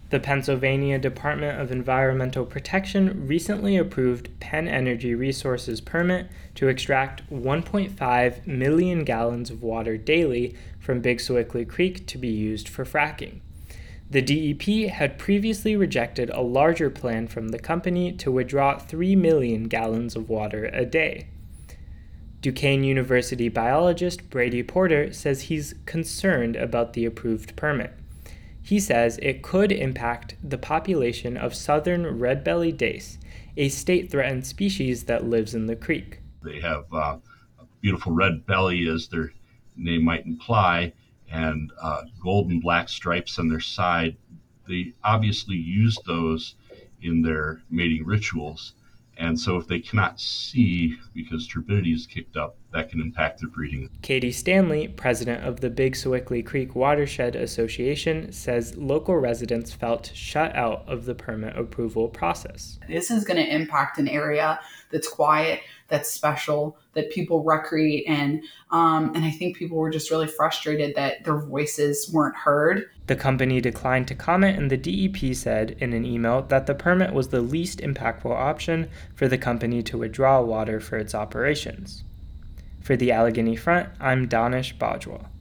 The Pennsylvania Department of Environmental Protection recently approved Penn Energy Resources' permit to extract 1.5 million gallons of water daily from Big Sewickley Creek to be used for fracking. The DEP had previously rejected a larger plan from the company to withdraw 3 million gallons of water a day. Duquesne University biologist Brady Porter says he's concerned about the approved permit. He says it could impact the population of southern red-bellied dace, a state-threatened species that lives in the creek. They have a beautiful red belly, as their name might imply, and gold and black stripes on their side. They obviously use those in their mating rituals. And so if they cannot see because turbidity is kicked up, that can impact their breeding. Katie Stanley, president of the Big Sewickley Creek Watershed Association, says local residents felt shut out of the permit approval process. This is going to impact an area that's quiet, that's special, that people recreate in. And I think people were just really frustrated that their voices weren't heard. The company declined to comment, and the DEP said in an email that the permit was the least impactful option for the company to withdraw water for its operations. For the Allegheny Front, I'm Danish Bajwa.